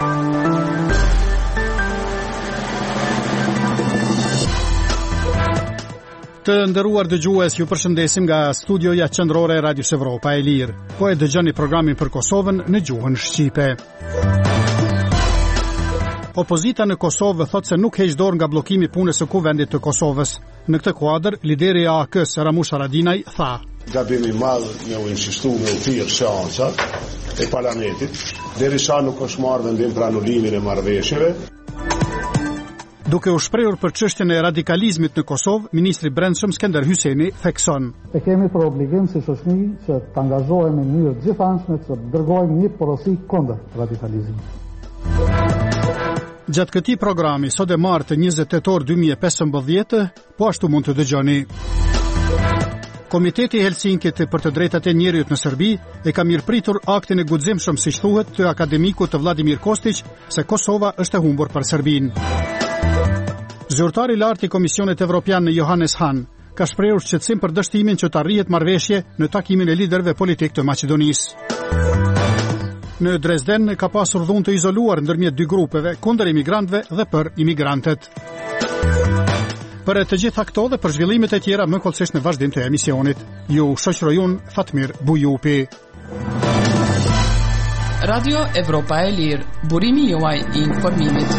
Të nderuar dëgjues, ju përshëndesim nga studioja qendrore e Radios Evropa e Lirë. Po e dëgjoni programin për Kosovën në gjuhën shqipe. Opozita në Kosovë thotë se nuk heq dorë nga bllokimi i punës së Kuvendit të Kosovës. Në këtë kuadër, lideri i AK-s Ramush Haradinaj tha: Gabimi i madh me u insistu me u thirr seancat e parlamentit, derisa nuk është marrë vendim për anulimin e marrëveshjeve. Duke u shprehur për çështjen e radikalizmit në Kosovë, ministri i Brendshëm Skënder Hyçeni thekson: E kemi për obligim si shoqëri që të angazhohemi në mënyrë të gjithanshme të dërgojmë një porosi kundër radikalizmit. Gjatë këtij programi, sot e martë 20 tetor 2015, po ashtu mund të dëgjoni. Komiteti i Helsinkit për të drejtat e njerëzit në Serbi e ka mirëpritur aktin e guximshëm, siç thuhet, të akademikut të Vladimir Kostić se Kosova është e humbur për Serbinë. Zyrtari i lartë i Komisionit Evropian Johannes Hahn ka shprehur shqetësim për dështimin që të arrihet marrëveshje në takimin e liderëve politik të Maqedonisë. Në Dresden ka pasur dhunë të izoluar ndërmjet dy grupeve, kundër imigrantëve dhe për imigrantët. Për të gjitha këto dhe për zhvillimet e tjera më kollësisht në vazhdim të emisionit, ju shoqëroj unë Fatmir Bujupi. Radio Evropa e Lirë, burimi juaj i informimit.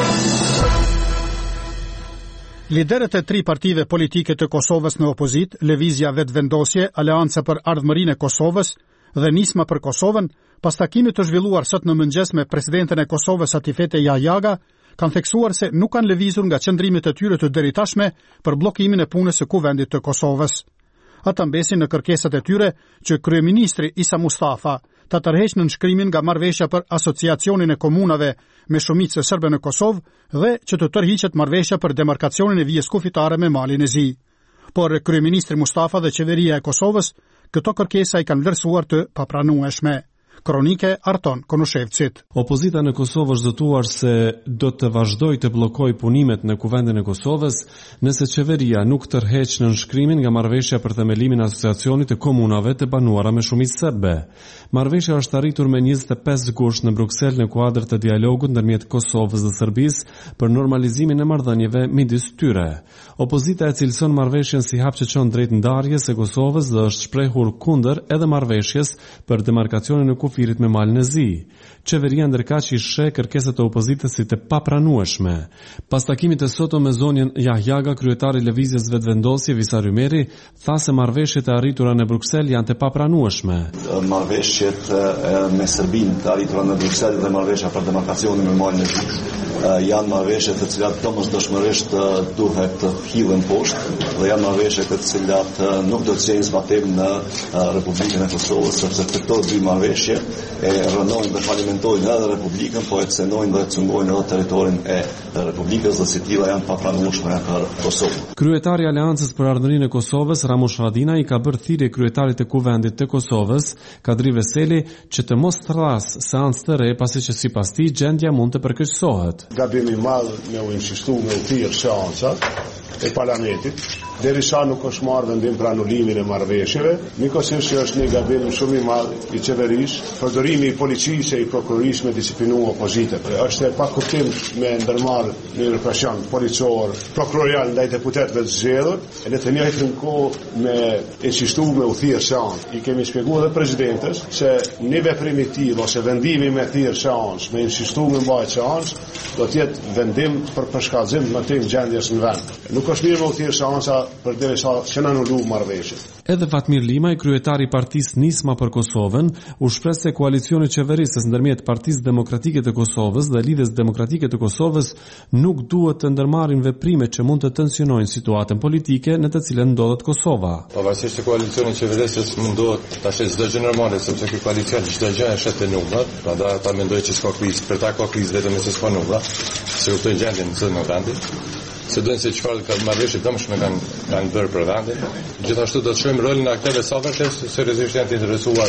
Liderët e 3 partive politike të Kosovës në opozit, Lëvizja Vetëvendosje, Aleanca për Ardhmërinë e Kosovës dhe Nisma për Kosovën, pas takimit të zhvilluar sot në mëngjes me presidenten e Kosovës Atifete Jahjaga, kanë theksuar se nuk kanë lëvizur nga qëndrimet e tyre të deritashme për bllokimin e punës së Kuvendit të Kosovës. Ata mbesin në kërkesat e tyre që kryeministri Isa Mustafa ta tërheqë nënshkrimin nga marrëveshja për asociacionin e komunave me shumicë serbe në Kosovë dhe që të tërhiqet marrëveshja për demarkacionin e vijës kufitare me Malin e Zi. Por kryeministri Mustafa dhe qeveria e Kosovës këto kërkesa i kanë vlerësuar të papranueshme. Kronike Arton Konushevcit. Opozita në Kosovë është zëtuar se do të vazhdojë të bllokojë punimet në Kuvendin e Kosovës nëse qeveria nuk tërheq nënshkrimin nga marrëveshja për themelimin e asociacionit të komunave të banuara me shumicë serbe. Marrëveshja është arritur me 25 gusht në Bruksel në kuadër të dialogut ndërmjet Kosovës dhe Serbisë për normalizimin e marrëdhënieve midis tyre. Opozita e cilëson marrëveshjen si hap që çon drejt ndarjes së Kosovës dhe është shprehur kundër edhe marrëveshjes për demarkacionin e kufirit me Malin e Zi. Qeveria ndërkaq i sheh kërkesat e opozitës si të papranueshme. Pas takimit të sotëm me zonjën Jahjaga, kryetari i Lëvizjes Vetëvendosje Visar Ymeri tha se marrëveshjet e arritura në Bruksel janë të papranueshme. Marrëveshjet me Serbinë të arritura në Bruksel dhe marrëveshja për demarkacionin me Malin e Zi janë marrëveshje të cilat domosdoshmërisht duhet të hidhen poshtë dhe janë marrëveshje të cilat nuk do të gjejnë zbatim në Republikën e Kosovës, sepse këto dy marrëveshje e rënojnë dhe falimentojnë edhe Republikën, po e cënojnë dhe cungojnë edhe territorin e Republikës dhe si tilla janë papranueshme për Kosovën. Kryetari i Aleancës për Ardhmërinë e Kosovës, Ramush Haradinaj, ka bërë thirrje kryetarit të Kuvendit të Kosovës, Kadri Veseli, që të mos thrasë seancë të re pasi që sipas tij gjendja mund të përkeqësohet. Gabimi i madh me u insistu me u thirr seancat e parlamentit, derisa nuk është marrë vendim për anulimin e marrëveshjeve, njëkohësisht që është një gabim shumë i madh i qeverisë, përdorimi i policisë e i prokurorisë me disciplinu opozitën. Është e pakuptim me ndërmarrë një represion policor, prokurorial ndaj deputetëve të zgjedhur, e në të njëjtën kohë me insistu me u thirr seancë. I kemi shpjeguar dhe presidentes se një veprim i tillë ose vendimi me thirr seancë, me insistu me mbajtur seancë, do të jetë vendim për përshkallëzim të tim gjendjes në vend. Nuk është mirë me u thirr seanca përderisa që na anulu marrëveshjet. Edhe Fatmir Limaj, kryetari i partisë Nisma për Kosovën, u shpreh se koalicioni qeverisës ndërmjet Partisë Demokratike të Kosovës dhe Lidhjes Demokratike të Kosovës nuk duhet të ndërmarrin veprime që mund të tensionojnë situatën politike në të cilën ndodhet Kosova. Pavarësisht se koalicioni qeverisës mundohet ta shëjë çdo gjë normale, sepse ky koalicion çdo gjë është të numrat, prandaj ata mendojnë që s'ka krizë, për ta ka krizë vetëm nëse s'ka numra, se u të gjendin në vendin. Se dojnë se çfarë ka marrëveshje dëmshme kanë bërë për vendin. Gjithashtu do të shohim rolin e aktorëve safërtes, seriozisht janë të interesuar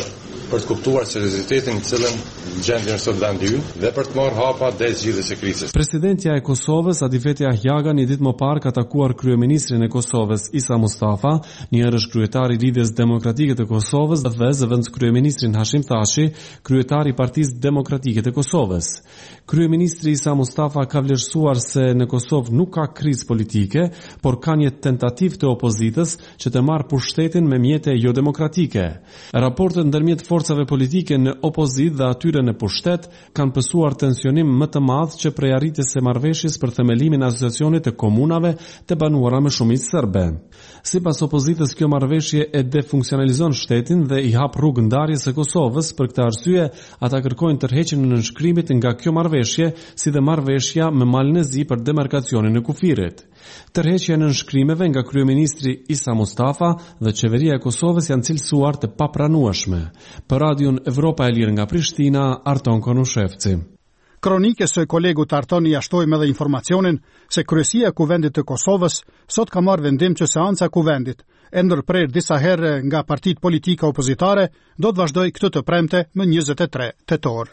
për të kuptuar seriozitetin në cilën gjendjen sot vendi ynë dhe për të marrë hapa drejt zgjidhjes së krizës. Presidentja e Kosovës, Adifete Ahjaga, një ditë më parë ka takuar kryeministrin e Kosovës Isa Mustafa, një herësh kryetari i Lidhjes Demokratike të Kosovës dhe zëvendës kryeministrin Hashim Thaçi, kryetari i Partisë Demokratike të Kosovës. Kryeministri Isa Mustafa ka vlerësuar se në Kosovë nuk ka krizë politike, por ka një tentativë të opozitës që të marrë pushtetin me mjete jo demokratike. Raportet ndërmjet forcave politike në opozitë dhe atyre në pushtet kanë pësuar tensionim më të madh që prej arritjes së marrëveshjes për themelimin e asociacionit të komunave të banuara me shumicë serbe. Sipas opozitës, kjo marrëveshje e defunksionalizon shtetin dhe i hap rrugë ndarjes së Kosovës. Për këtë arsye, ata kërkojnë tërheqjen e nënshkrimit nga kjo marrëveshje, si dhe marrëveshja me Malnezi për demarkacionin e kufirit. Tërheqja e nënshkrimeve nga kryeministri Isa Mustafa dhe qeveria e Kosovës janë cilësuar të papranueshme. Për Radion Evropa e Lirë nga Prishtina, Arton Konushevci. Kronike së kolegut Arton i ashtojmë edhe informacionin se kryesia e Kuvendit të Kosovës sot ka marrë vendim që seanca e Kuvendit, e ndërprer disa herë nga partitë politike opozitare, do të vazhdoj këtë të premte më 23 tetor.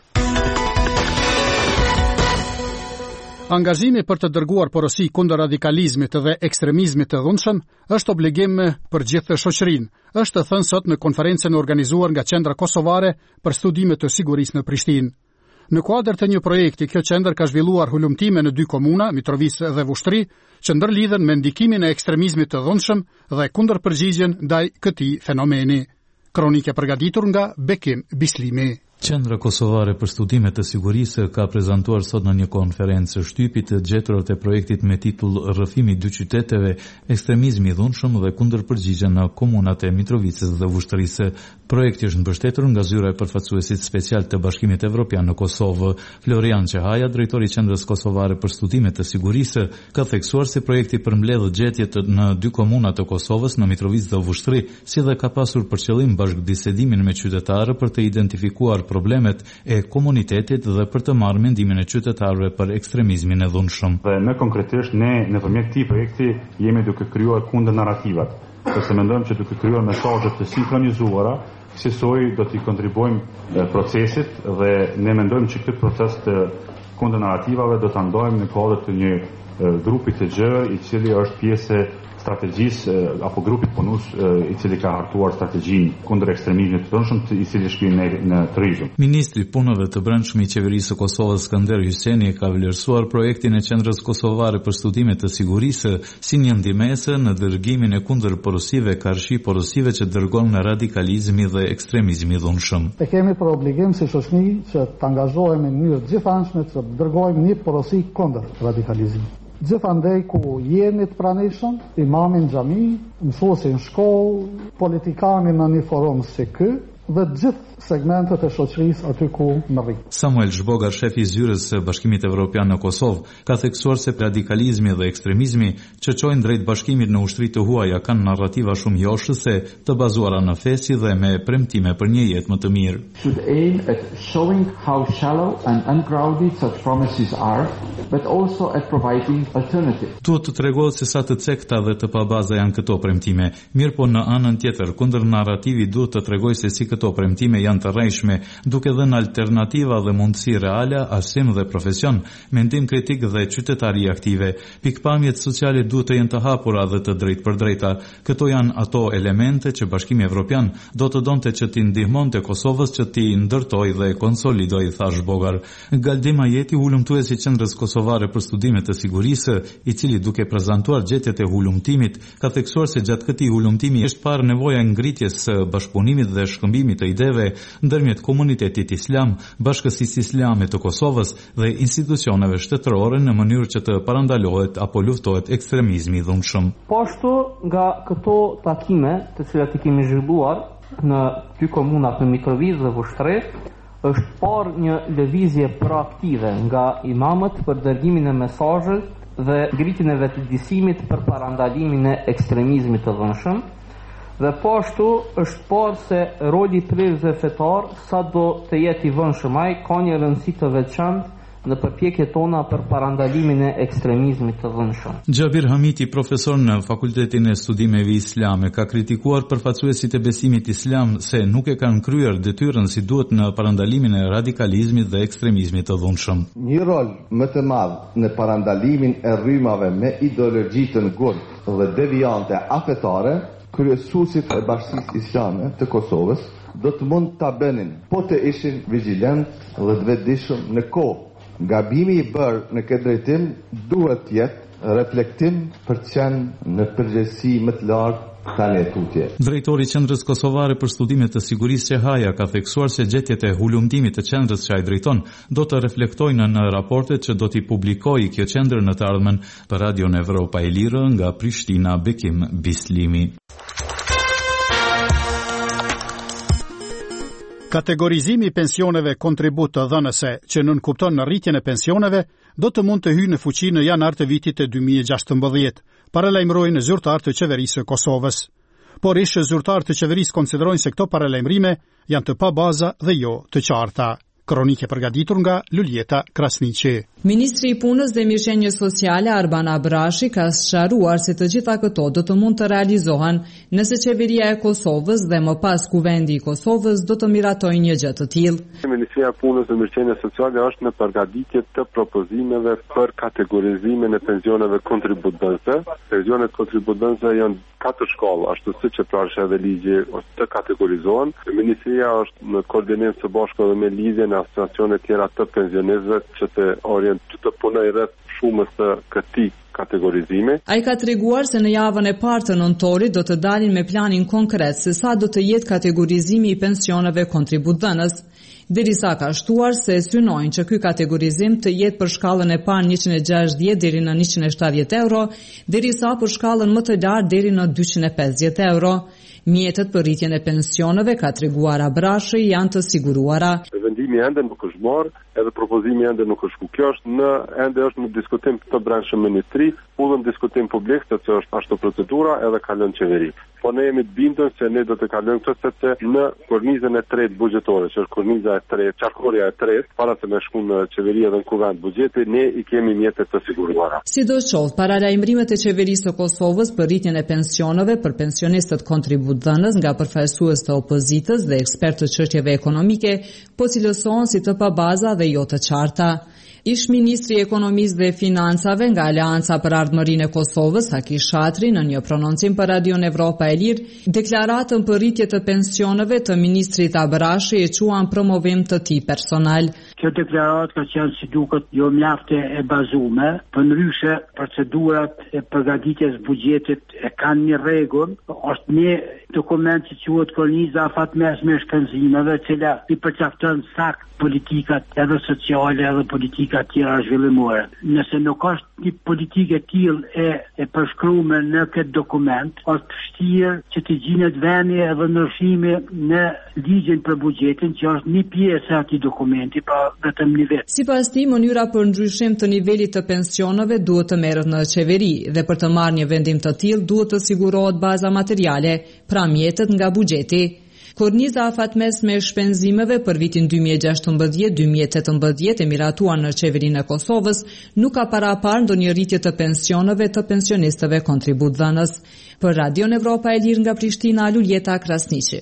Angazhimi për të dërguar porosi kundër radikalizmit dhe ekstremizmit të dhunshëm është obligim për gjithë shoqërinë, është thënë sot në konferencën organizuar nga Qendra Kosovare për Studime të Sigurisë në Prishtinë. Në kuadër të një projekti, kjo qendër ka zhvilluar hulumtime në 2 komuna, Mitrovica dhe Vushtri, që ndërlidhen me ndikimin e ekstremizmit të dhunshëm dhe kundërpërgjigjen ndaj këtij fenomeni. Kronike përgatitur nga Bekim Bislimi. Qendra Kosovare për Studime të Sigurisë ka prezantuar sot në një konferencë shtypit të gjeturat e projektit me titull Rrëfimi 2 qyteteve, ekstremizmi i dhunshëm dhe kundërpërgjigje në komunat e Mitrovicës dhe Vushtrisë. Projekti është mbështetur nga zyra e përfaqësuesit special të Bashkimit Evropian në Kosovë. Florian Çehaja, drejtori i Qendrës Kosovare për Studime të Sigurisë, ka theksuar se projekti përmbledh gjetjet në 2 komuna të Kosovës, në Mitrovicë dhe Vushtri, si dhe ka pasur për qëllim bashkëbisedimin me qytetarë për të identifikuar problemet e komunitetit dhe për të marrë mendimin e qytetarëve për ekstremizmin e dhunshëm. Dhe në konkretisht ne nëpërmjet këtij projekti jemi duke krijuar kundër narrativat. Sepse mendojmë që duke krijuar mesazhe të sinkronizuara, kësaj do të kontribuojmë procesit dhe ne mendojmë që këtë proces të kundër narrativave do ta ndajmë në kuadër të një grupi të gjerë i cili është pjesë strategjisë apo grupit punus i cili ka hartuar strategjinë kundër ekstremizmit të dhunshëm, i cili shkrim në turizëm. Ministri i Punëve të Brendshme i Qeverisë së Kosovës, Skënder Hyseni, ka vlerësuar projektin e Qendrës Kosovare për Studime të Sigurisë si një ndihmëse në dërgimin e kundërporosive, karshi porosive që dërgon në radikalizmi dhe ekstremizmi i dhunshëm. Ne kemi për obligim si shoqëri që të angazhohemi në mënyrë të gjithanshme të dërgojmë një porosi kundër radikalizmit. Gjithandej ku jeni të pranishëm, imamin xhami, mësuesi në shkollë, politikani në një forum si ky dhe gjithë segmentet e shoqërisë aty ku më rri. Samuel Zhbogar, shefi i zyrës së Bashkimit Evropian në Kosovë, ka theksuar se radikalizmi dhe ekstremizmi që çojnë drejt bashkimit në ushtri të huaja kanë narrativa shumë joshëse të bazuara në fesi dhe me premtime për një jetë më të mirë. Should aim at showing how shallow and ungrounded such promises are, but also at providing alternatives. Duhet të tregohet se sa të cekta dhe të pabaza janë këto premtime. Mirë po në anën tjetër, kundër narrativi duhet të tregojë se si këto premtime janë të rrejshme, duke dhënë alternativa dhe mundësi reale, arsim dhe profesion, mendim kritik dhe qytetari aktive. Pikpamjet sociale duhet të jenë të hapura dhe të drejtë për drejta. Këto janë ato elemente që Bashkimi Evropian do të donte që t'i ndihmonte Kosovës që t'i ndërtoj dhe konsolidoj, tha Zhbogar. Galdim Ajeti, hulumtuesi i Qendrës Kosovare për Studime të Sigurisë, i cili duke prezantuar gjetjet e hulumtimit, ka theksuar se gjatë këtij hulumtimi është parë nevoja ngritjes së bashkëpunimit dhe shkëmbimit të ideve ndërmjet komunitetit islam, Bashkësisë Islame të Kosovës dhe institucioneve shtetërore në mënyrë që të parandalohet apo luftohet ekstremizmi i dhunshëm. Po ashtu nga këto takime, të cilat i kemi zhvilluar në 2 komunat në Mitrovicë dhe Vushtri, është parë një lëvizje proaktive nga imamët për dërgimin e mesazhit dhe ngritjen e vetëdijësimit për parandalimin e ekstremizmit të dhunshëm. Dhe po ashtu është parë se roli i prirësve fetar, sa do të jetë i vëndshëm ai, ka një rëndësi të veçantë në përpjekjet tona për parandalimin e ekstremizmit të dhunshëm. Xhabir Hamiti, profesor në Fakultetin e Studimeve Islame, ka kritikuar përfaqësuesit e besimit islam se nuk e kanë kryer detyrën si duhet në parandalimin e radikalizmit dhe ekstremizmit të dhunshëm. Një rol më të madh në parandalimin e rrymave me ideologji të ngurtë dhe deviante afetare, kryesuesit e Bashkisë Islame të Kosovës do të mund ta bënin, po të ishin vigjilent dhe të vetëdijshëm në kohë. Gabimi i bërë në këtë drejtim duhet jetë reflektim për të qenë në përgjegjësi më të lartë tani e tutje. Drejtori i Qendrës Kosovare për Studime të Sigurisë Çehaja ka theksuar se gjetjet e hulumtimit të qendrës që ai drejton do të reflektojnë në raportet që do t'i publikojë kjo qendër në të ardhmen. Për Radion Evropa e Lirë nga Prishtina, Bekim Bislimi. Kategorizimi i pensioneve kontribut të dhënëse që nënkupton në rritjen e pensioneve do të mund të hyjë në fuqi në janar të vitit e 2016, paralajmërojnë zyrtarë të qeverisë së Kosovës. Por ish zyrtarë të qeverisë konsiderojnë se këto paralajmërime janë të pabaza dhe jo të qarta. Kronike përgatitur nga Luljeta Krasniqi. Ministri i Punës dhe Mirëqenies Sociale Arban Abrashi ka sqaruar se të gjitha këto do të mund të realizohen nëse qeveria e Kosovës dhe më pas Kuvendi i Kosovës do të miratojnë një gjë të tillë. Ministria e Punës dhe Mirëqenies Sociale është në përgatitje të propozimeve për kategorizimin e pensioneve kontributëse. Pensionet kontributëse janë 4 shkallë, ashtu siç e prash edhe ligji, të kategorizohen. Ministria është në koordinim së bashku me lidhjen e asociacione tjera të pensionistëve që të punojë rreth shumës të këtij kategorizimi. Ai ka treguar se në javën e parë të nëntorit do të dalin me planin konkret se sa do të jetë kategorizimi i pensioneve kontributdhënës. Derisa ka shtuar se synojnë që ky kategorizim të jetë për shkallën e parë 160 deri në 170 euro, derisa për shkallën më të lartë deri në 250 euro. Mjetet për rritjen e pensioneve, ka treguar Abrashi, janë të siguruara. Vendimi ende nuk është marrë, edhe propozimi ende nuk është. Kjo është ende është në diskutim të brendshëm ministri, në diskutim publik, sepse është ashtu procedura edhe ka lënë qeveri. Po ne jemi të bindur se ne do të kalojmë këtë sepse në kornizën e tretë buxhetore, që është korniza e tretë, qarkullja e tretë, para se me shku në qeveri edhe në kuvend buxheti, ne i kemi mjetet të siguruara. Sidoqoftë, paralajmërimet e qeverisë së Kosovës për rritjen e pensioneve për pensionistët kontributdhënës nga përfaqësues të opozitës dhe ekspertë të çështjeve ekonomike po cilësohen si të pabaza dhe jo të qarta. Ish ministri i Ekonomisë dhe Financave nga Aleanca për Ardhmërinë e Kosovës, Haki Shatri, në një prononcim për Radion Evropa e Lirë, deklaratën për rritje të pensioneve të ministrit Abrashi e quan promovim të tij personal. Kjo deklaratë ka qenë si duket jo mjafte e bazume, përndryshe procedurat e përgatitjes buxhetit e kanë një rregull, është një dokument që quhet korniza afatmesme e shpenzimeve, cila i përcakton sakt politikat edhe sociale edhe politikat tjera zhvillimore. Nëse nuk është një politikë e tillë e përshkruar në këtë dokument, është vështirë që të gjinet vendi edhe ndryshimi në ligjin për buxhetin, që është një pjesë e atij dokumenti, pa vetëm një vetë. Sipas tij, mënyra për ndryshim të nivelit të pensioneve duhet të merret në qeveri dhe për të marrë një vendim të tillë duhet të sigurohet baza materiale, pra mjetet nga buxheti. Korniza afatmesme e shpenzimeve për vitin 2016-2018 e miratuar në qeverinë e Kosovës nuk ka parapar ndonjë rritje të pensioneve të pensionistëve kontributdhënës. Për Radion Evropa e Lirë nga Prishtina, Luljeta Krasniqi.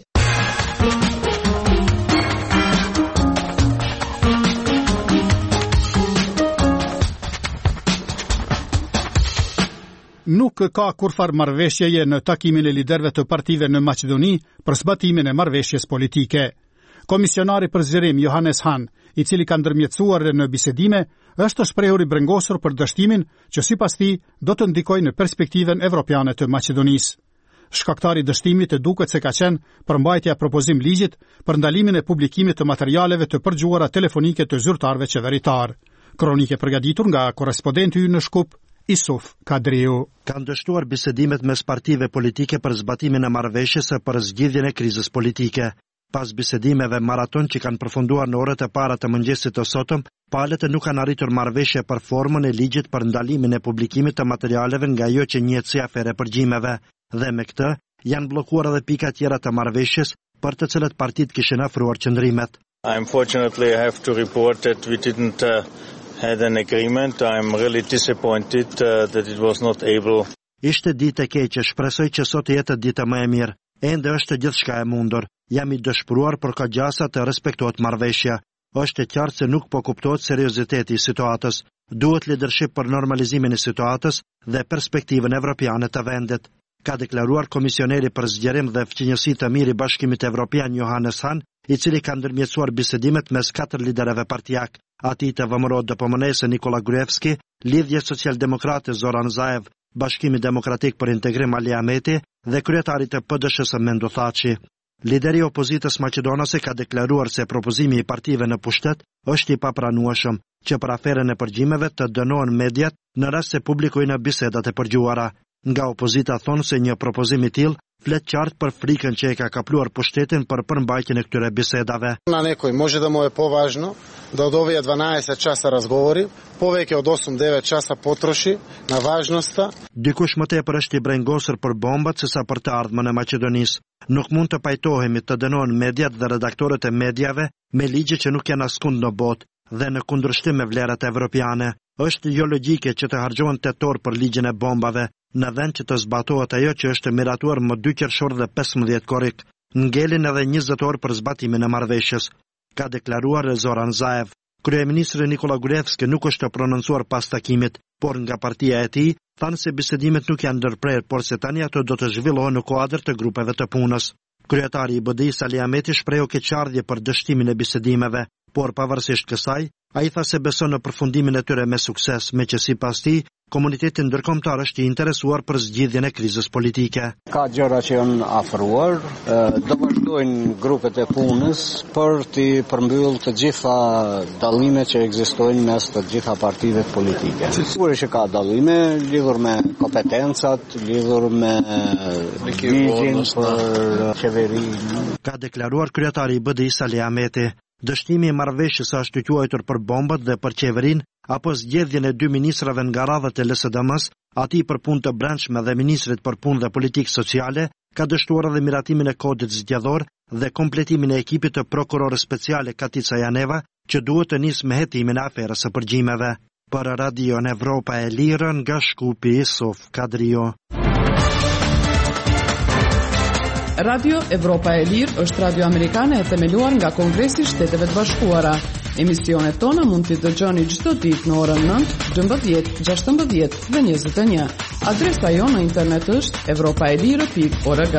Nuk ka kurfar marrëveshjeje në takimin e liderëve të partive në Maqedoni për zbatimin e marrëveshjes politike. Komisionari për zgjerim Johannes Hahn, i cili ka ndërmjetësuar në bisedime, është shprehur i brengosur për dështimin që sipas tij do të ndikojë në perspektivën evropiane të Maqedonisë. Shkaktari i dështimit e duket se ka qenë përmbajtja e propozim ligjit për ndalimin e publikimit të materialeve të përgjuara telefonike të zyrtarëve qeveritar. Kronike përgatitur nga korrespondenti ynë në Shkup, Isuf Kadriu. Kanë dështuar bisedimet mes partive politike për zbatimin e marrëveshjes për zgjidhjen e krizës politike. Pas bisedimeve maraton që kanë përfunduar në orët e para të mëngjesit të sotëm, palët nuk kanë arritur marrëveshje për formën e ligjit për ndalimin e publikimit të materialeve nga ajo që njihet si afere përgjimeve. Dhe me këtë, janë bllokuar edhe pika tjera të marrëveshjes për të cilat partitë kishin ofruar qëndrimet. Unfortunately, I have to report that we didn't had an agreement. I'm really disappointed that it was not able. Ishte ditë e keqe, shpresoj që sot jetë ditë më e mirë. Ende është gjithçka e mundur. Jam I dëshpëruar për ka gjasa të respektohet marrëveshja. Është e qartë se nuk po kuptohet serioziteti I situatës. Duhet leadership për normalizimin e situatës dhe perspektivën evropiane të vendit. Ka deklaruar komisioneri për zgjerim dhe fqinjësi të mirë I Bashkimit Evropian Johannes Hahn, I cili ka ndërmjetësuar bisedimet mes 4 liderëve partijak, atij të VMRO DPMN-së Nikola Gruevski, Lidhje Social-Demokrate Zoran Zaev, Bashkimi Demokratik për Integrim Ali Ahmeti dhe kryetarit të PDSH-së Mendo Thaçi. Lideri I opozitës maqedonase ka deklaruar se propozimi I partive në pushtet është I papranueshëm, që për aferën e përgjimeve të dënohen mediat në rast se publikojnë bisedat e përgjuara. Nga opozita thonë se një propozim I tillë flet qartë për frikën që e ka kapluar pushtetin për përmbajtjen e këtyre bisedave. Na nekoj može da mu je považno da od ove 12 časa razgovori, poveke od 8-9 časa potroši na važnosta. Dikush më tepër është I brengosur për bombat sesa për të ardhmen e Maqedonisë. Nuk mund të pajtohemi të dënohen mediat dhe redaktorët e mediave me ligje që nuk janë askund në botë dhe në kundërshtim me vlerat evropiane. Është jo logjike që të harxhohen tetor për ligjin e bombave, në vend që të zbatohet ajo që është miratuar më 2 qershor dhe 15 korrik. Ngelin edhe 20 orë për zbatimin e marrëveshjes, ka deklaruar Zoran Zaev. Kryeministri Nikola Gruevski nuk është të prononcuar pas takimit, por nga partia e tij thanë se bisedimet nuk janë ndërprerë, por se tani ato do të zhvillohen në kuadër të grupeve të punës. Kryetari I BDI-s Ali Ahmeti shprehu keqardhje për dështimin e bisedimeve, por pavarësisht kësaj, ai tha se beson në përfundimin e tyre me sukses, me që sipas tij komuniteti ndërkombëtar është I interesuar për zgjidhjen e krizës politike. Ka gjëra që janë afruar, do vazhdojnë grupet e punës për të përmbyllur të gjitha dallimet që ekzistojnë mes të gjitha partive politike. Sigurisht që ka dallime lidhur me kompetencat, lidhur me ligjin për qeverinë. Ka deklaruar kryetari I BDI-s Ali Ahmeti. Dështimi I marrëveshjes është I quajtur për bombat dhe për qeverinë apo zgjedhjen e 2 ministrave nga radhët e LSDM-s, atij për punë të brendshme dhe ministrit për punë dhe politikë sociale, ka dështuar edhe miratimin e kodit zgjedhor dhe kompletimin e ekipit të prokurorës speciale Katica Janeva, që duhet të nisë me hetimin e aferës së përgjimeve. Për Radion Evropa e Lirë nga Shkupi Sof Kadrio. Radio Evropa e Lirë është radio amerikane e themeluar nga Kongresi I Shteteve të Bashkuara. Emisionet tona mund t'i dëgjoni çdo ditë në orën 9, 12, 16 dhe 21. Adresa jonë në internet është europaelire.org.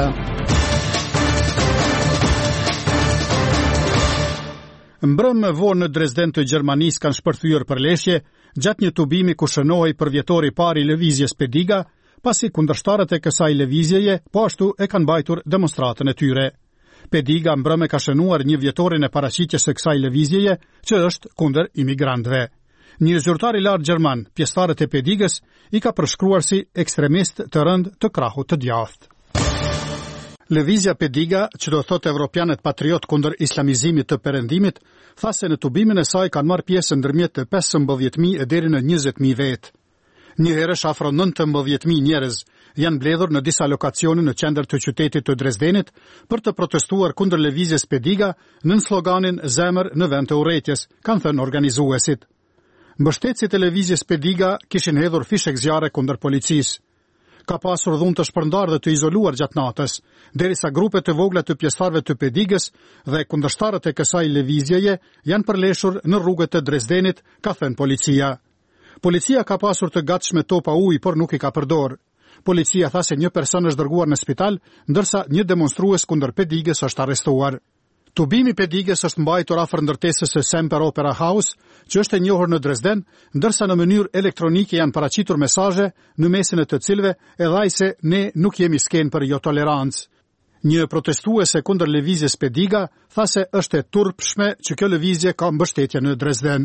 Mbrëm me vonë në Dresden të Gjermanisë kanë shpërthyer për leshje gjatë një tubimi ku shënohej për vjetori I parë I lëvizjes Pediga, pasi kundërshtarët e kësaj lëvizjeje po ashtu e kanë mbajtur demonstratën e tyre. Pediga mbrëm ka shënuar një vjetorin e paraqitjes së kësaj lëvizjeje, që është kundër imigrantëve. Një zyrtar I lartë gjerman, pjesëtarët e Pedigës, I ka përshkruar si ekstremist të rënd të krahut të djathtë. Lëvizja Pediga, që do thotë evropianët patriot kundër islamizimit të perëndimit, tha se në tubimin e saj kanë marrë pjesë ndërmjet të 15.000 deri në 20.000 vetë. Një herësh afro 19.000 njerëz janë mbledhur në disa lokacione në qendër të qytetit të Dresdenit për të protestuar kundër lëvizjes Pediga nën sloganin Zemër në vend të urrëties, kanë thënë organizuesit. Mbështetësit e lëvizjes Pediga kishin hedhur fishek zjarre kundër policisë. Ka pasur dhunë të shpërndar dhe të izoluar gjatë natës, derisa grupe të vogla të pjesëtarëve të Pedigës dhe kundërshtarët e kësaj lëvizjeje janë përleshur në rrugët të Dresdenit, ka thënë policia. Policia ka pasur të gatshme topa ujë, por nuk I ka përdor. Policia tha se një person është dërguar në spital, ndërsa një demonstrues kundër Pedigës është arrestuar. Tubimi Pedigës është mbajtur afër ndërtesës së Semper Opera House, që është e njohur në Dresden, ndërsa në mënyrë elektronike janë paraqitur mesazhe në mesin e të cilëve e dhaj se ne nuk jemi skenë për jo tolerancë. Një protestuese kundër lëvizjes Pediga tha se është e turpshme që kjo lëvizje ka mbështetje në Dresden.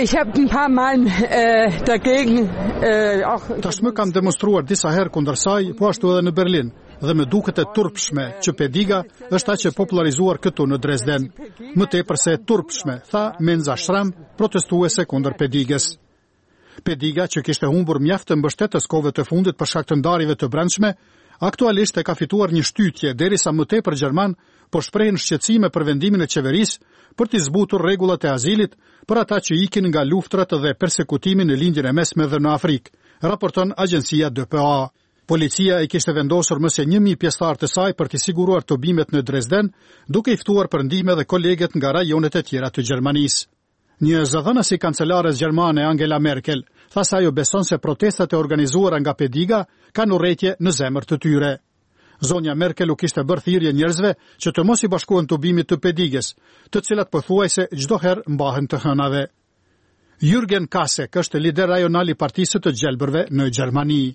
Tashmë kam demonstruar disa herë kundër saj, po ashtu edhe në Berlin, dhe më duket e turpshme që Pediga është aq e popularizuar këtu në Dresden. Më tepër se turpshme, tha Menza Schramm, protestuese kundër Pedigës. Pediga, që kishte humbur mjaft të mbështetës kohëve të fundit për shkak të ndarjeve të brendshme, Aktualisht e ka fituar një shtytje derisa më tepër gjerman po shprehin shqetësime për vendimin e qeverisë për të zbutur rregullat e azilit për ata që ikin nga luftrat dhe persekutimi në lindjen e mesme dhe në Afrikë, raporton agjencia DPA. Policia e kishte vendosur më se 1000 pjesëtar të saj për të siguruar tobimet në Dresden, duke i ftuar për ndihmë dhe kolegët nga rajonet e tjera të Gjermanisë. Një zëdhënës i kancelares gjermane Angela Merkel tha se ajo beson se protestat e organizuara nga Pediga kanë urrëtie në zemër të tyre. Zonja Merkel u kishte bërë thirrje njerëzve që të mos i bashkohen tubimit të Pedigës, të cilat pothuajse çdo herë mbahen të hënave. Jürgen Kasek është lider rajonal i Partisë të Gjelbërve në Gjermani.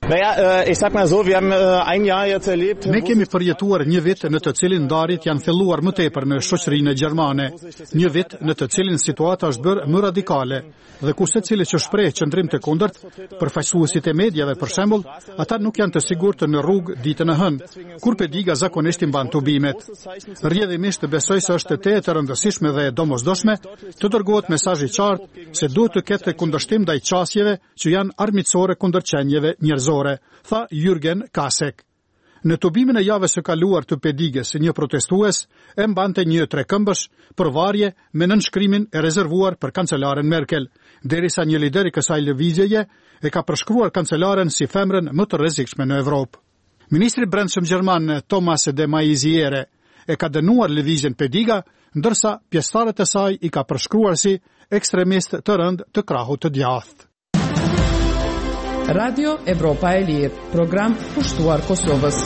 Ne kemi përjetuar një vit në të cilin ndarjet janë thelluar më tepër në shoqërinë gjermane, një vit në të cilin situata është bërë më radikale dhe ku secili që shpreh qëndrim të kundërt, përfaqësuesit e mediave për shembull, ata nuk janë të sigurt në rrugë ditën e hënë, kur Pediga zakonisht i mban tubimet. Rrjedhimisht besoj se është e rëndësishme dhe e domosdoshme të dërgohet mesazh i qartë se duhet të ketë kundërshtim ndaj qasjeve që janë armiqësore kundër qenjeve njerëzore, tha Jürgen Kasek. Në tubimin e javës së kaluar të Pedigës, një protestues e mbante një trekëmbësh për varje me nënshkrimin e rezervuar për kancelaren Merkel, derisa një lider i kësaj lëvizjeje e ka përshkruar kancelaren si femrën më të rrezikshme në Evropë. Ministri i Brendshëm gjerman Thomas de Maizière e ka dënuar lëvizjen Pediga, ndërsa pjesëtarët e saj i ka përshkruar si ekstremist të rënd të krahut të djathtë. Radio Evropa e Lirë, program pushtuar Kosovës.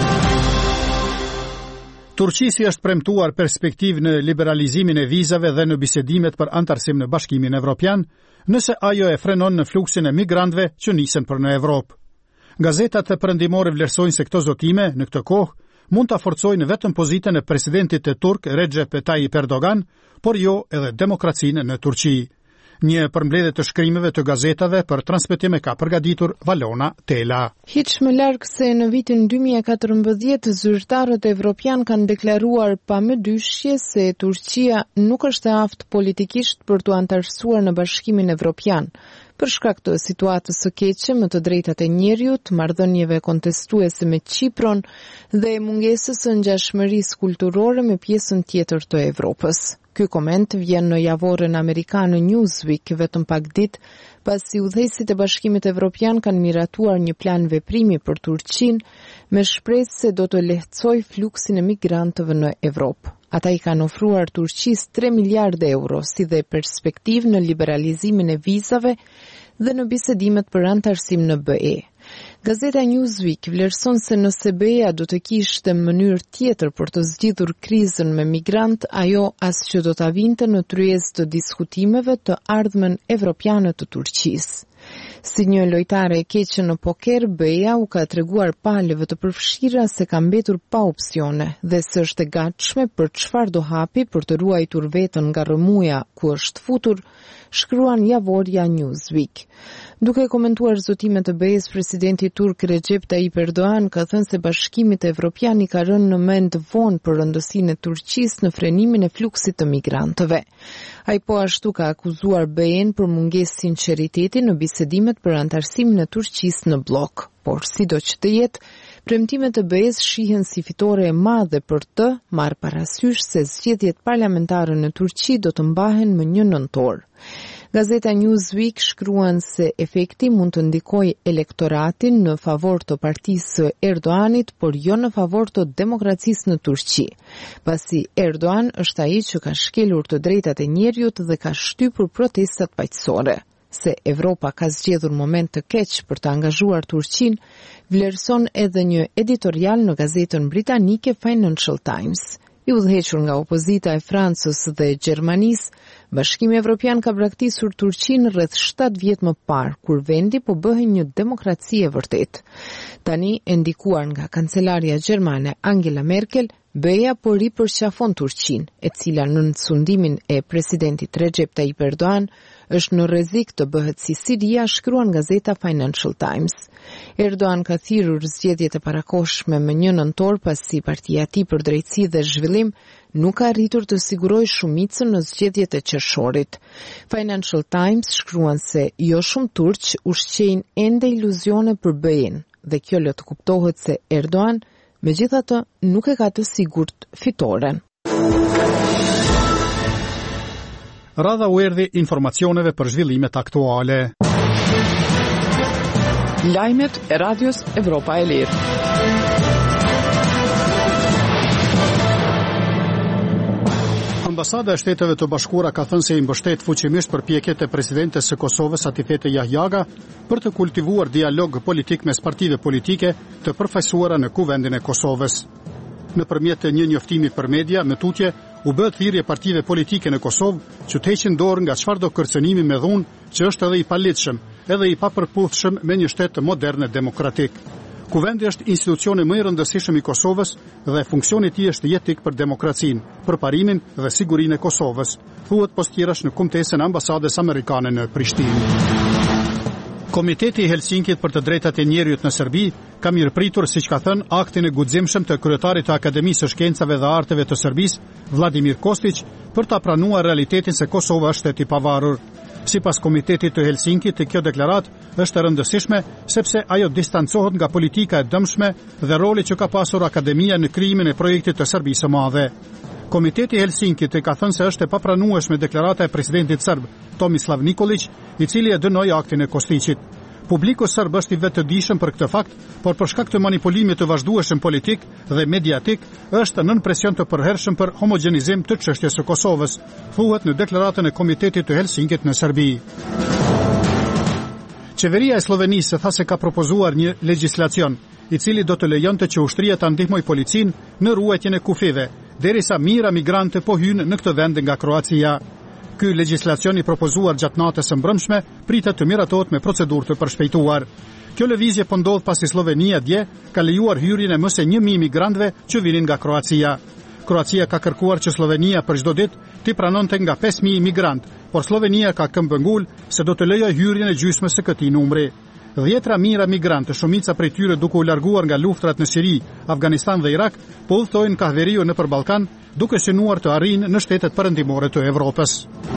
Turqisi është premtuar perspektivë në liberalizimin e vizave dhe në bisedimet për antarësim në Bashkimin Evropian, nëse ajo e frenon në fluksin e migrantëve që nisen për në Evropë. Gazetat e perëndimore vlerësojnë se këto zotime në këtë kohë mund ta forcojnë vetëm pozitën e presidentit turk Recep Tayyip Erdogan, por jo edhe demokracinë në Turqi. Një përmbledhje të shkrimeve të gazetave për transmetim e ka përgatitur Valona Tela. Hiç më larg se në vitin 2014 zyrtarët evropian kanë deklaruar pa më dyshje se Turqia nuk është e aftë politikisht për të antarësuar në Bashkimin Evropian. Për shkak të situatës së keqe me të drejtat e njeriut, marrëdhënieve kontestuese me Kipron dhe mungesës së ngjashmërisë kulturore me pjesën tjetër të Evropës. Ky koment vjen në javorën amerikane Newsweek vetëm pak ditë pasi udhëheqësit e Bashkimit Evropian kanë miratuar një plan veprimi për Turqinë me shpresë se do të lehtësojë fluksin e migrantëve në Evropë. Ata i kanë ofruar Turqisë 3 miliardë euro si dhe perspektivë në liberalizimin e vizave dhe në bisedimet për antarësim në BE. Gazeta Newsweek vlerëson se nëse BE-ja do të kishte mënyrë tjetër për të zgjidhur krizën me migrant, ajo as që do ta vinte në tryezë të diskutimeve të ardhmen evropiane të Turqisë. Si një lojtare e keqe në poker, BE-ja u ka treguar palëve të përfshira se ka mbetur pa opsione dhe se është e gatshme për çfarë do hapi për të ruajtur veten nga rrëmuja ku është futur, shkruan javorja Newsweek. Duke komentuar zotimet e BE-s, presidenti turk Recep Tayyip Erdogan ka thënë se Bashkimi Evropian i ka rënë në mend vonë për rëndësinë e Turqisë në frenimin e fluksit të migrantëve. Ai po ashtu ka akuzuar BE-n për mungesë sinqeriteti në bisedimet për antarësimin e Turqisë në blok. Por sidoqë të jetë, premtimet e BE-s shihen si fitore e madhe për të marrë parasysh se zgjedhjet parlamentare në Turqi do të mbahen më 1 nëntor. Gazeta Newsweek shkruan se efekti mund të ndikojë elektoratin në favor të partisë Erdoganit, por jo në favor të demokracisë në Turqi, pasi Erdogan është ai që ka shkelur të drejtat e njeriut dhe ka shtypur protestat paqësore. Se Evropa ka zgjedhur moment të keq për të angazhuar Turqinë, vlerëson edhe një editorial në gazetën britanike Financial Times. I udhëhequr nga opozita e Francës dhe Gjermanisë, Bashkimi Evropian ka braktisur Turqinë rreth 7 vjet më parë, kur vendi po bëhej një demokraci e vërtetë. Tani, e ndikuar nga kancelaria gjermane Angela Merkel, BE-ja po ripërqafon Turqinë, e cila në sundimin e presidentit Recep Tayyip Erdogan është në rrezik të bëhet si Siria, shkruan gazeta Financial Times. Erdogan ka thirrur zgjedhjet e parakohshme më 1 nëntor pasi partia e tij për drejtësi dhe zhvillim nuk ka arritur të sigurojë shumicën në zgjedhjet e qershorit. Financial Times shkruan se jo shumë turq ushqejnë ende iluzione për BE-n dhe kjo le të kuptohet se Erdogan megjithatë nuk e ka të sigurt fitoren. Radha u erdhi informacioneve për zhvillimet aktuale. Lajmet e Radios Evropa e Lirë. Ambasada e Shteteve të Bashkuara ka thënë se i mbështet fuqimisht përpjekjet e presidentes së Kosovës Atifete Jahjaga për të kultivuar dialog politik mes partive politike të përfaqësuara në Kuvendin e Kosovës. Nëpërmjet një njoftimi për media, në tutje u bë thirrje partive politike në Kosovë që të heqin dorë nga çfarëdo kërcënimi me dhunë që është edhe i palitshëm, edhe i papërputhshëm me një shtet modern e demokratik. Kuvendi është institucioni më i rëndësishëm i Kosovës dhe funksioni i tij është jetik për demokracinë, përparimin dhe sigurinë e Kosovës, thuhet postirash në kumtesën e ambasadës amerikane në Prishtinë. Komiteti i Helsinkit për të drejtat e njerëzit në Serbi ka mirëpritur, siç ka thënë, aktin e guximshëm të kryetarit të Akademisë së Shkencave dhe Arteve të Serbisë, Vladimir Kostić, për ta pranuar realitetin se Kosova është shtet i pavarur. Sipas Komitetit të Helsinkit, kjo deklaratë është e rëndësishme sepse ajo distancohet nga politika e dëmshme dhe roli që ka pasur Akademia në krijimin e projektit të Serbisë së Madhe. Komiteti i Helsinkit ka thënë se është e papranueshme deklarata e presidentit serb Tomislav Nikolić, i cili e dënoi aktin e Kostićit. Publiku serb është i vetëdijshëm për këtë fakt, por për shkak të manipulimit të vazhdueshëm politik dhe mediatik, është nën presion të përhershëm për homogenizim të çështjes së Kosovës, thuhet në deklaratën e Komitetit të Helsinkit në Serbi. Qeveria e Slovenisë tha se ka propozuar një legjislacion i cili do të lejonte që ushtria ta ndihmojë policinë në ruajtjen e kufive, derisa mijëra migrantë po hyjnë në këtë vend nga Kroacia. Ky legjislacion i propozuar gjatë natës së mbrëmshme pritet të miratohet me procedurë të përshpejtuar. Kjo lëvizje po ndodh pasi Slovenia dje ka lejuar hyrjen e më së 1000 migrantëve që vinin nga Kroacia. Kroacia ka kërkuar që Slovenia për çdo ditë t'i pranonte nga 5000 migrantë, por Slovenia ka këmbëngul se do të lejojë hyrjen e gjysmës së këtij numri. 10.000 migrantë, shumica prej tyre duke u larguar nga luftrat në Siri, Afganistan dhe Irak, po udhtojnë ka Veriu nëpër Ballkan, duke synuar të arrijnë në shtetet perëndimore të Evropës.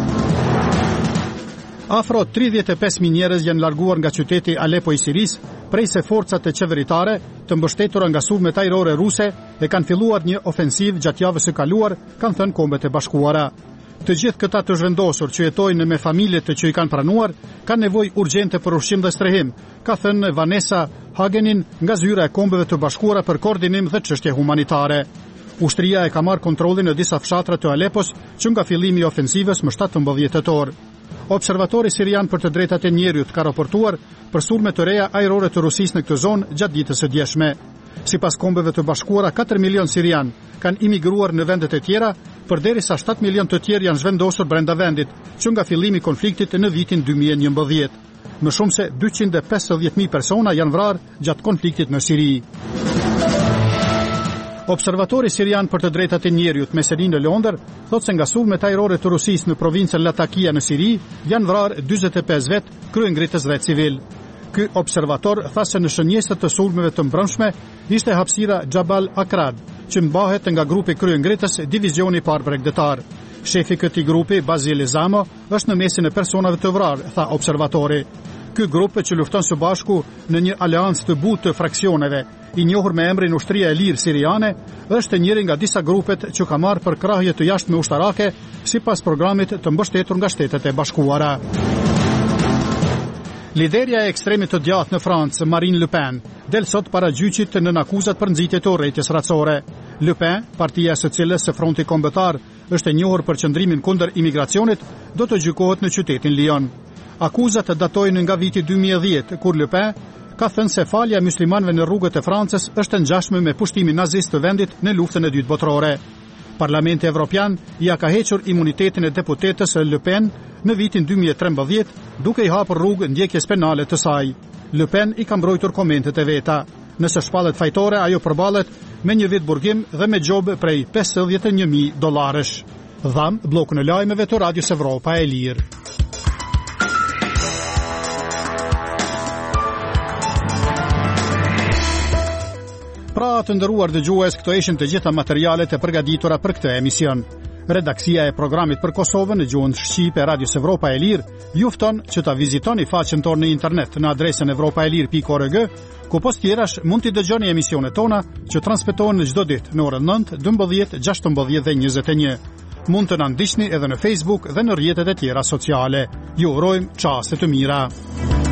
Afro 35.000 njerëz janë larguar nga qyteti Aleppo i Sirisë, prej se forcat e qeveritare, të mbështetura nga sulmet ajrore ruse, e kanë filluar një ofensiv gjatë javës së kaluar, kanë thënë Kombet e Bashkuara. Të gjithë këta të zhvendosur që jetojnë me familjet që i kanë pranuar, kanë nevojë urgjente për ushqim dhe strehim, ka thënë Vanessa Hagenin nga zyra e Kombeve të Bashkuara për koordinim dhe çështje humanitare. Ushtria e ka marrë kontrollin në disa fshatra të Aleppos që nga fillimi i ofensivës më 17 tetor. Observatori sirian për të drejtat e njerëzit ka raportuar për sulme të reja ajrore të Rusisë në këtë zonë gjatë ditës së djeshme. Sipas Kombeve të Bashkuara, 4 milion sirian kanë imigruar në vendet e tjera, përderisa 7 milion të tjerë janë zhvendosur brenda vendit, që nga fillimi i konfliktit në vitin 2011. Më shumë se 250.000 persona janë vrarë gjatë konfliktit në Siri. Observatori sirian për të drejtat e njerëzit Meselin në Londër thotë se nga sulmet ajrore të Rusisë në provincën Latakia në Siri janë vrarë 45 vet kryengritës dhe civil. Ky observator tha se në shënjesë të sulmeve të mbrëmshme ishte hapësira Jabal Akrad, që mbahet nga grupi kryengritës Divizioni i Parë Bregdetar. Shefi i këtij grupi, Bazil Zamo, është në mesin e personave të vrarë, tha observatori. Ky grup që lufton së bashku në një aleancë të butë të fraksioneve, i njohur me emrin Ushtria e Lirë Siriane, është njëri nga disa grupet që ka marrë për krahje të jashtme ushtarake sipas programit të mbështetur nga Shtetet e Bashkuara. Liderja e ekstremit të djathtë në Francë, Marine Le Pen, del sot para gjyqit nën akuzat për nxitje të urrëties racore. Le Pen, partia së cilës së Fronti Kombëtar është e njohur për qëndrimin kundër imigracionit, do të gjykohet në qytetin Lyon. Akuzat datojnë nga viti 2010, kur Le Pen ka thënë se falja e muslimanëve në rrugët e Francës është e ngjashme me pushtimin nazist të vendit në luftën e dytë botërore. Parlamenti Evropian ja ka hequr imunitetin e deputetës Le Pen në vitin 2013, duke i hapur rrugë ndjekjes penale të saj. Le Pen i ka mbrojtur komentet e veta. Nëse shpallet fajtore, ajo përballet me një vit burgim dhe me gjobë prej $51.000. Dham blokun e lajmeve të Radios Evropa e Lirë. Pra të nderuar dëgjues, këto ishin të gjitha materialet e përgatitura për këtë emision. Redaksia e programit për Kosovën në gjuhën shqipe e Radios Evropa e Lirë ju fton që ta vizitoni faqen tonë në internet në adresën evropaelir.org, ku post tjerash mund t'i dëgjoni emisionet tona që transmetohen në çdo ditë në orën 9, 12, 16 dhe 21. Mund të na ndiqni edhe në Facebook dhe në rrjetet e tjera sociale. Ju urojmë çaste të mira.